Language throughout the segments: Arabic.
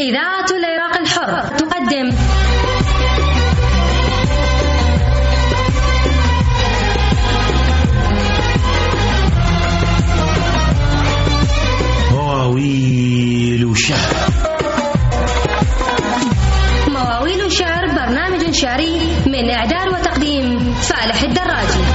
إذاعة العراق الحر تقدم مواويل وشعر. مواويل وشعر برنامج شعري من إعداد وتقديم فالح الدراجي.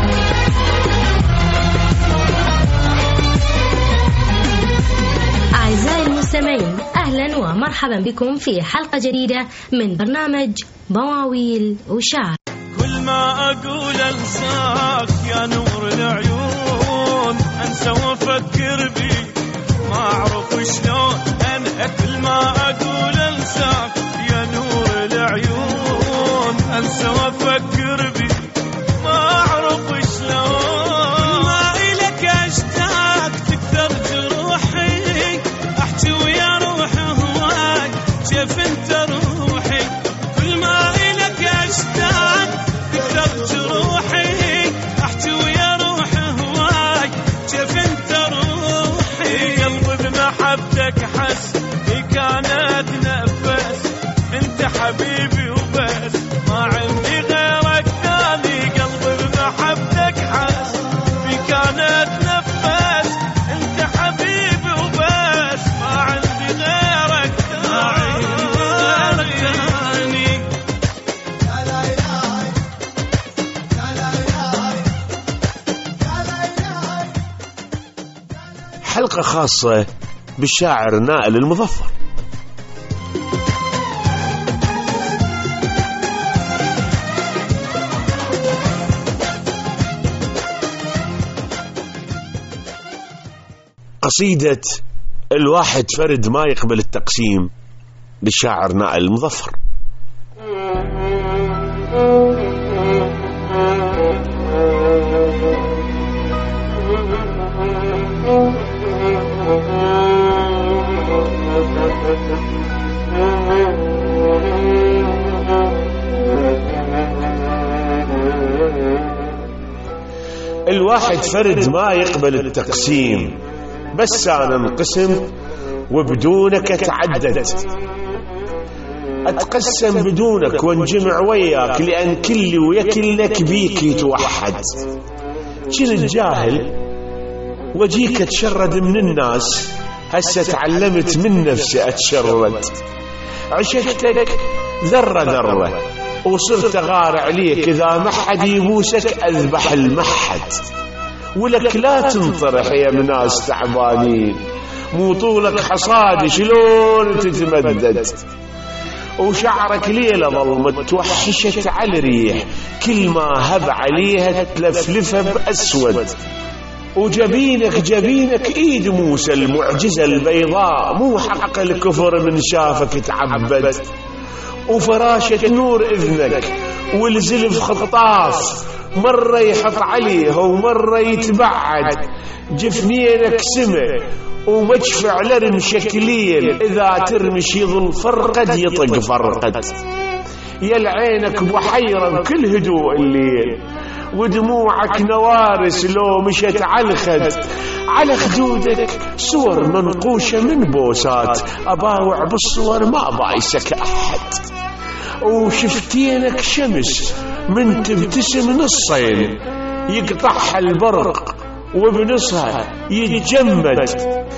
أعزائي المستمعين، أهلا ومرحبا بكم في حلقة جديدة من برنامج مواويل وشعر. كل ما أقول أنساك يا نور العيون، أنسى وأفكر بيك ما أعرف شلون. أنا كل ما أقول أنساك يا نور العيون، أنسى وأفكر بيك ما أعرف شلون. ما إلك أشتاق تكثر جروحي، أحكي ويا روحي هواك كيف أنت روحي. كل ما إلك أشتاق تكثر جروحي، أحكي ويا روحي هواك كيف أنت روحي. قلبي بمحبتك حس في كانت نفس، أنت حبيبي وبس ما عندي غيرك ثاني. قلبي بمحبتك حس في كانت نفس، أنت حبيبي وبس ما عندي غيرك ثاني. حلقة خاصة بالشاعر نائل المظفر. قصيدة الواحد فرد ما يقبل التقسيم للشاعر نائل المظفر. الواحد فرد ما يقبل التقسيم، بس أنا انقسم وبدونك أتعدد. أتقسم بدونك وانجمع وياك، لأن كلي ويكلك بيك يتوحد. كنت جاهل وجيك أتشرد من الناس، هسه تعلمت من نفسي أتشرد. عشقتك ذرة ذرة وصرت أغار عليك، إذا ما حد يبوسك أذبح المحد. ولك لا تنطرح يا مناس تعبانين، مو طولك حصاد شلون تتمدد. وشعرك ليلة ظلمت توحشت على الريح، كل ما هب عليها تلفلفها بأسود. وجبينك ايد موسى المعجزة البيضاء، مو حق الكفر من شافك تعبد. وفراشة نور اذنك والزلف خطاف، مرة يحط عليه ومرة يتبعد. جفنينك سمع ومدفع لرمشك ليل، إذا ترمش يظل فرقد يطق فرقد. يل عينك بحيرة بكل هدوء الليل، ودموعك نوارس لو مشت على الخد. على خدودك صور منقوشة من بوسات، أباوع بالصور ما بايسك أحد. وشفتينك شمس من تبتسم نصين، يقطعها البرق وبنصها يتجمد.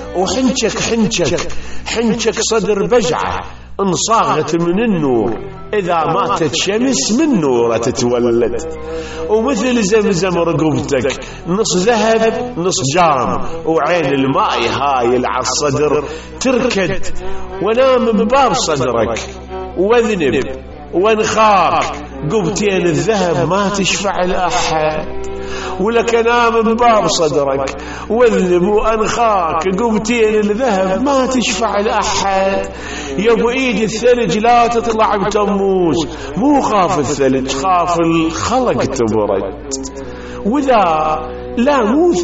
وحنشك صدر بجعة انصاغت من النور، إذا ماتت شمس من نورة تتولد. ومثل زمزم رقبتك نص ذهب نص جام، وعين الماء هايل على الصدر تركد. ونام بباب صدرك واذنب وانخاك، قبتين الذهب ما تشفع لأحد. ولك انام بباب صدرك واذنب وانخاك، قبتين الذهب ما تشفع لأحد. يا ابو ايد الثلج لا تطلع بتموز، مو خاف الثلج خاف الخلق تبرد. وذا لا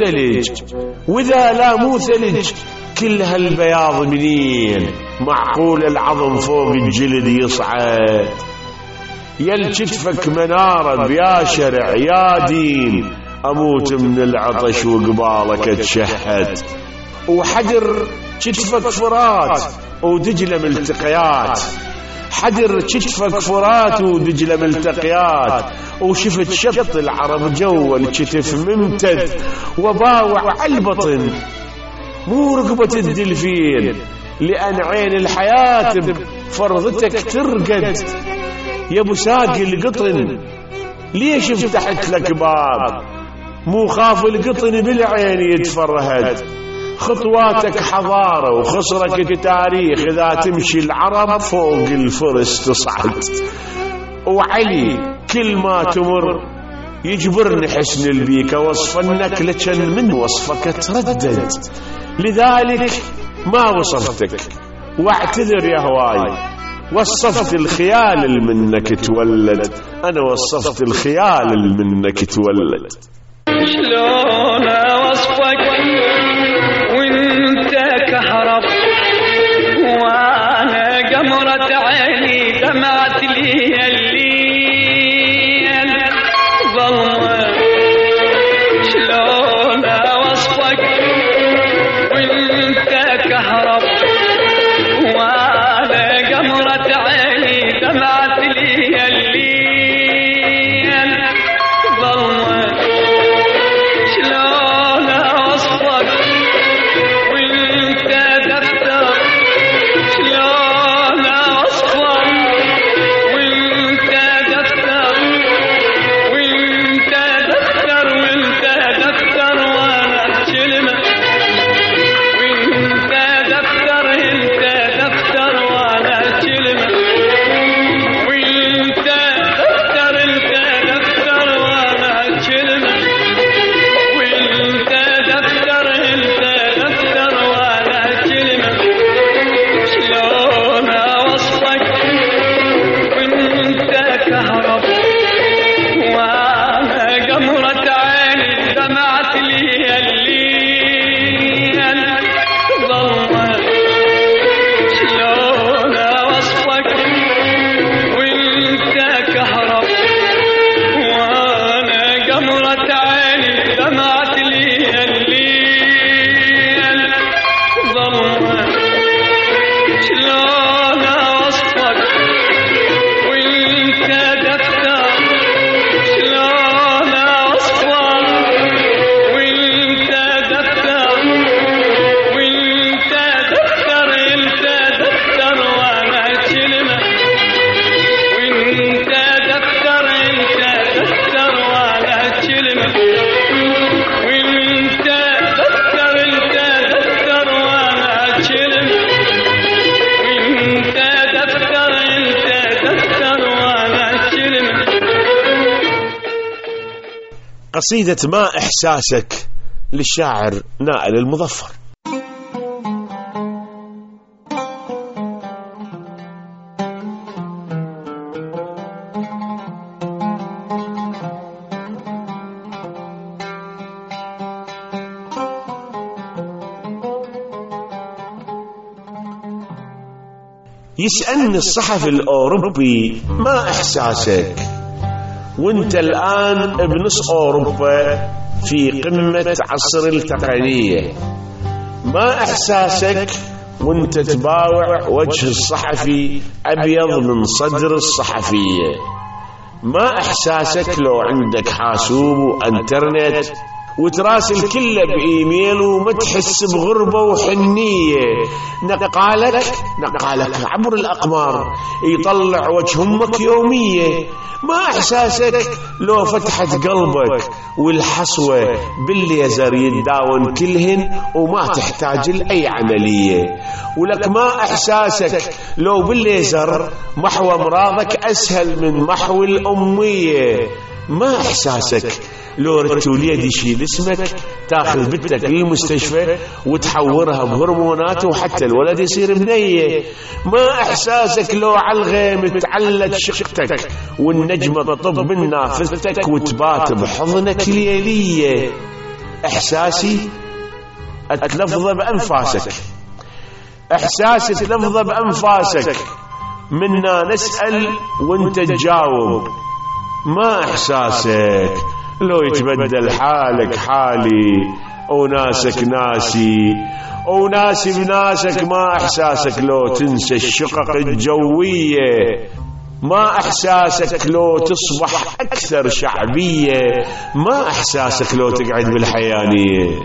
مو ثلج كل هالبياض منين، معقول العظم فوق الجلد يصعد. يل كتفك منارة يا شرع يا دين، أموت من العطش وقبالك اتشهد. وحجر كتفك فرات ودجلة ملتقيات، حدر كتفك فرات ودجلة ملتقيات، وشفت شط العرب جوا الكتف ممتد وباوع على البطن، مو ركبة الدلفين لأن عين الحياة بفرضتك ترقد. يا ابو ساقي القطن ليش فتحت لك باب؟ مو خاف القطن بالعين يتفرهد. خطواتك حضارة وخصرك التاريخ، إذا تمشي العرب فوق الفرس تصعد. وعلي كل ما تمر يجبرني حسن البيك وصفنك لكن من وصفك تردد، لذلك ما وصفتك واعتذر يا هواي. وصفت الخيال منك تولد، أنا وصفت الخيال منك تولد. شلون وصفك وانت كهرب وانا قمرة عيني دمعت لي الليل ظلمة. شلون وصفك وانت كهرب وانا قمرة عيني دمعت لي الليل ظلمة. قصيدة ما إحساسك للشاعر نائل المظفر. يسألني الصحفي الأوروبي ما إحساسك وانت الآن بنص أوروبا في قمة عصر التقنية؟ ما إحساسك وانت تباوع وجه الصحفي أبيض من صدر الصحفية؟ ما إحساسك لو عندك حاسوب وانترنت وتراسل كله بإيميل وما تحس بغربة وحنية؟ نقالك عبر الأقمار يطلع وجه أمك يومية. ما إحساسك لو فتحت قلبك والحصوة بالليزر يتداون كلهن وما تحتاج لأي عملية؟ ولك ما إحساسك لو بالليزر محو أمراضك أسهل من محو الأمية؟ ما إحساسك لو ردت وليد يشيل اسمك تاخذ بنتك للمستشفى وتحورها بهرمونات وحتى الولد يصير بنية؟ ما إحساسك لو على الغيم تعلت شقتك والنجمة تطب من نافذتك وتبات بحضنك ليلية؟ إحساسي أتلفظ بأنفاسك، إحساسي تلفظ بأنفاسك، منا نسأل وانت تجاوب. ما إحساسك لو يتبدل حالك حالي وناسك ناسي وناسي بناسك. ما إحساسك لو تنسى الشقق الجوية؟ ما إحساسك لو تصبح أكثر شعبية؟ ما إحساسك لو تقعد بالحيانية؟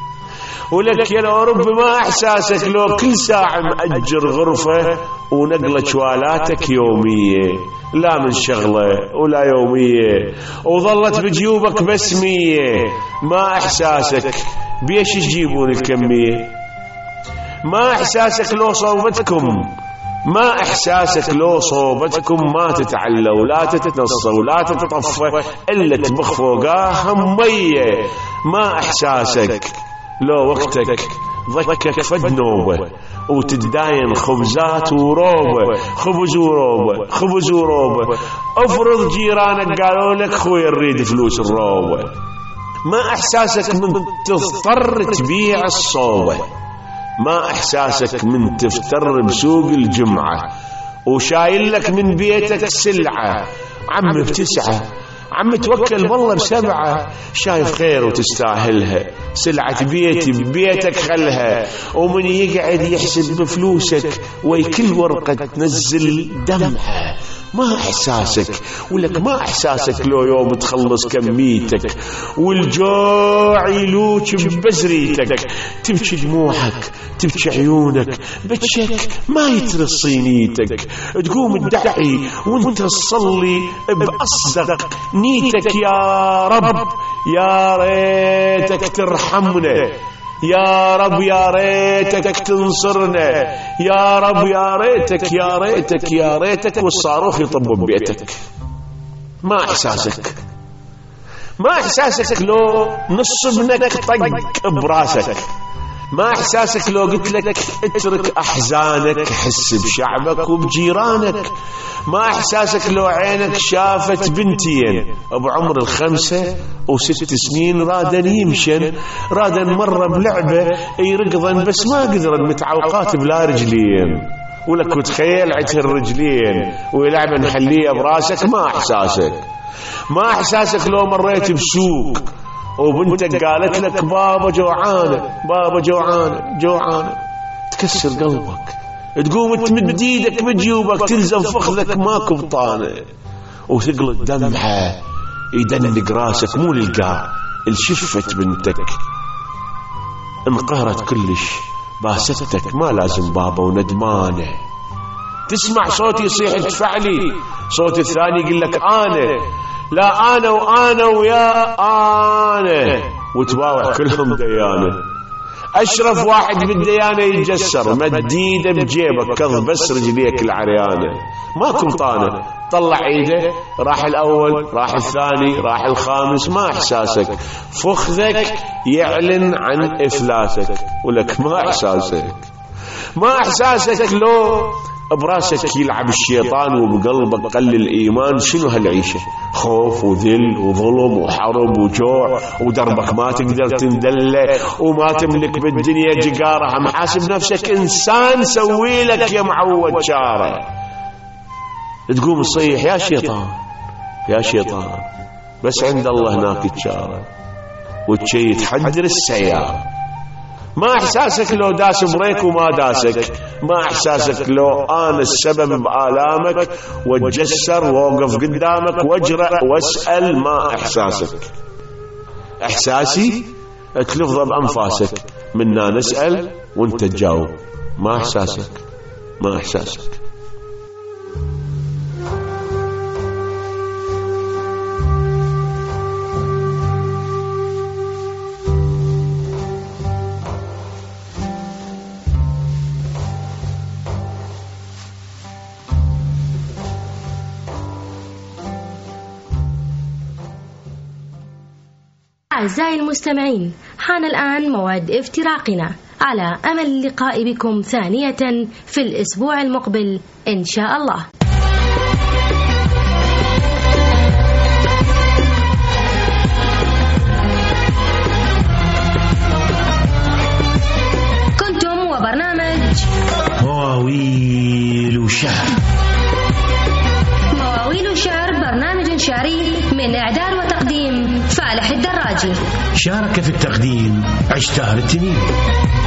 ولك يا الأوروبي ما إحساسك لو كل ساعة مأجر غرفة ونقلة شوالاتك يومية، لا من شغلة ولا يومية، وظلت بجيوبك بس 100؟ ما إحساسك بيش تجيبون الكمية؟ ما إحساسك لو صوبتكم؟ ما إحساسك لو صوبتكم ما تتعلوا لا تتنصوا لا تتطفى إلا تبخ فوقاها مية؟ ما إحساسك لو وقتك ضكك فد نوبة وتداين خبزات وروبة، خبز وروبة خبز وروبة؟ افرض جيرانك قالوا لك خويا نريد فلوس الروبة. ما إحساسك من تضطر تبيع الصوبة؟ ما إحساسك من تفتر بسوق الجمعة وشايل لك من بيتك سلعة؟ عم ب9، عم توكل والله ب7، شايف خير وتستاهلها، سلعة بيتي ببيتك خلها، ومن يقعد يحسب بفلوسك ويكل ورقة تنزل دمها. ما إحساسك ولك ما إحساسك لو يوم تخلص كميتك والجوع يلوش ببزريتك، تبكي دموعك تبكي عيونك، بتشك ما يترس صينيتك، تقوم تدعي وانت تصلي بأصدق نيتك، يا رب يا ريتك ترحمنا، يا رب يا ريتك تنصرنا، يا رب يا ريتك يا ريتك يا ريتك، والصاروخ يطب ببيتك. ما إحساسك؟ ما إحساسك لو نص ابنك طق براسك؟ ما إحساسك لو قلت لك اترك أحزانك حس بشعبك وبجيرانك؟ ما إحساسك لو عينك شافت بنتين بعمر 5 و6 سنين رادن يمشن، رادن مرة بلعبة يرقضن بس ما قدرن متعوقات بلا رجلين، ولك وتخيل عتر الرجلين ويلعبن نخليه براسك؟ ما إحساسك؟ ما إحساسك لو مريت بسوق وبنتك قالت لك بابا جوعانة بابا جوعانة جوعانة، تكسر قلبك، تقوم تمد ايدك بجيوبك تلزم فخذك ماكو بطانة وتقلط دمعة يدنق راسك مو للقاع الشفت بنتك، انقهرت كلش باستك ما لازم بابا وندمانة، تسمع صوت يصيح ادفع لي، صوت الثاني يقول لك أنا، لا أنا وأنا ويا أنا، وتباوع كلهم ديانة. أشرف واحد بالديانة يتجسر مديده بجيبك كظ بس رجليك العريانة، ماكو طانة، طلع ايده راح الأول راح الثاني راح الخامس. ما إحساسك؟ فخذك يعلن عن إفلاسك، ولك ما إحساسك؟ ما إحساسك لو براسك يلعب الشيطان وبقلبك قل الإيمان؟ شنو هالعيشة؟ خوف وذل وظلم وحرب وجوع ودربك ما تقدر تندله وما تملك بالدنيا جقارة، محاسب نفسك إنسان سوي لك يا معود شارع، تقوم تصيح يا شيطان يا شيطان، بس عند الله هناك تشارع وتشي تحجر السيارة. ما إحساسك لو داس بريك وما داسك؟ ما إحساسك لو أنا السبب بآلامك واتجسر ووقف قدامك واجرأ واسأل؟ ما إحساسك؟ إحساسي تلفظ بأنفاسك، منا نسأل وانت تجاوب. ما إحساسك؟ ما إحساسك؟ أعزائي المستمعين، حان الآن موعد افتراقنا، على أمل اللقاء بكم ثانية في الأسبوع المقبل إن شاء الله. كنتم وبرنامج مواويل وشعر. مواويل وشعر برنامج شعري من إعداد وتقديم فعل صالح الدراجي. شارك في التقديم عشتار التنين.